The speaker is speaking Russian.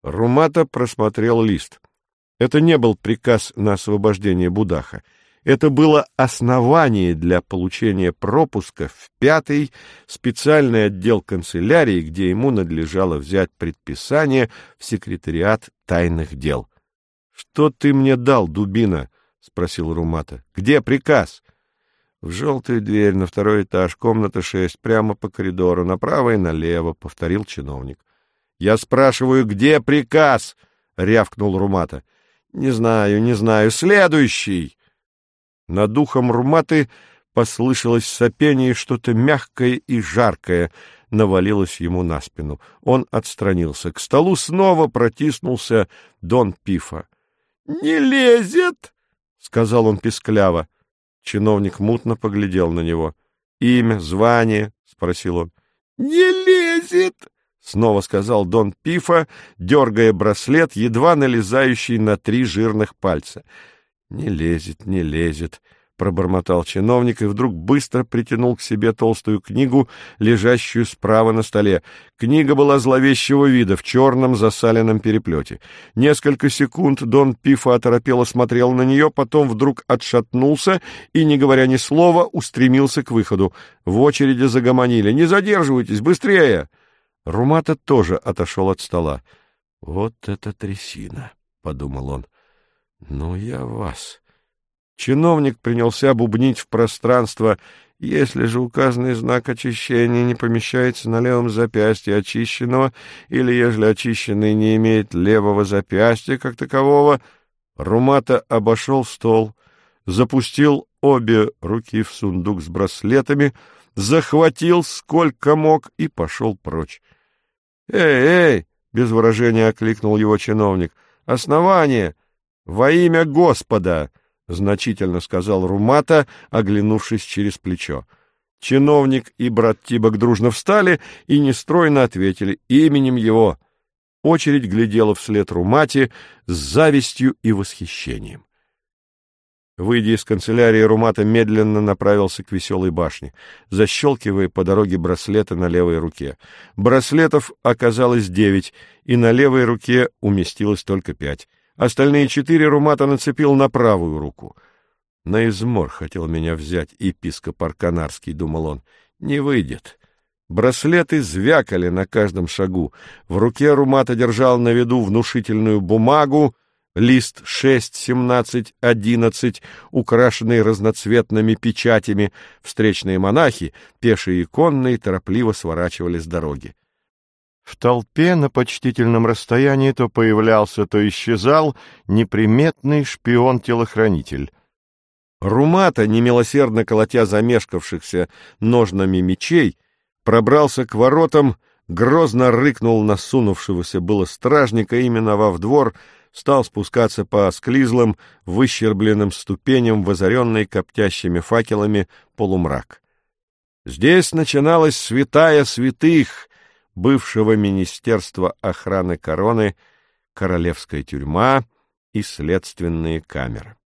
Румата просмотрел лист. Это не был приказ на освобождение Будаха. Это было основание для получения пропуска в 5-й специальный отдел канцелярии, где ему надлежало взять предписание в секретариат тайных дел. — Что ты мне дал, дубина? — спросил Румата. — Где приказ? — В желтую дверь, на 2-й этаж, комната 6, прямо по коридору, направо и налево, — повторил чиновник. — Я спрашиваю, где приказ? — рявкнул Румата. — Не знаю, следующий! Над ухом Руматы послышалось сопение, и что-то мягкое и жаркое навалилось ему на спину. Он отстранился. К столу снова протиснулся Дон Пифа. — Не лезет! — сказал он пискляво. Чиновник мутно поглядел на него. — Имя, звание? — спросил он. — Не лезет! — снова сказал Дон Пифа, дергая браслет, едва налезающий на 3 жирных пальца. — Не лезет, — пробормотал чиновник и вдруг быстро притянул к себе толстую книгу, лежащую справа на столе. Книга была зловещего вида, в черном засаленном переплете. Несколько секунд Дон Пифа оторопело смотрел на нее, потом вдруг отшатнулся и, не говоря ни слова, устремился к выходу. В очереди загомонили. «Не задерживайтесь, быстрее!» Румата тоже отошел от стола. «Вот это трясина!» — подумал он. «Ну, я вас!» Чиновник принялся бубнить в пространство. Если же указанный знак очищения не помещается на левом запястье очищенного, или ежели очищенный не имеет левого запястья как такового, Румата обошел стол, запустил обе руки в сундук с браслетами, захватил сколько мог и пошел прочь. «Эй!» — без выражения окликнул его чиновник. «Основание! Во имя Господа!» — значительно сказал Румата, оглянувшись через плечо. Чиновник и брат Тибок дружно встали и нестройно ответили именем его. Очередь глядела вслед Румате с завистью и восхищением. Выйдя из канцелярии, Румата медленно направился к Веселой башне, защелкивая по дороге браслеты на левой руке. Браслетов оказалось 9, и на левой руке уместилось только 5. Остальные 4 Румата нацепил на правую руку. «На измор хотел меня взять епископ Арканарский», — думал он. «Не выйдет». Браслеты звякали на каждом шагу. В руке Румата держал на виду внушительную бумагу, лист 6, 17, 11, украшенный разноцветными печатями. Встречные монахи, пешие и конные, торопливо сворачивали с дороги. В толпе на почтительном расстоянии то появлялся, то исчезал неприметный шпион-телохранитель. Румата, немилосердно колотя замешкавшихся ножнами мечей, пробрался к воротам, грозно рыкнул на сунувшегося было стражника и, миновав двор, стал спускаться по осклизлым, выщербленным ступеням в озаренный коптящими факелами полумрак. Здесь начиналась святая святых бывшего Министерства охраны короны, королевская тюрьма и следственные камеры.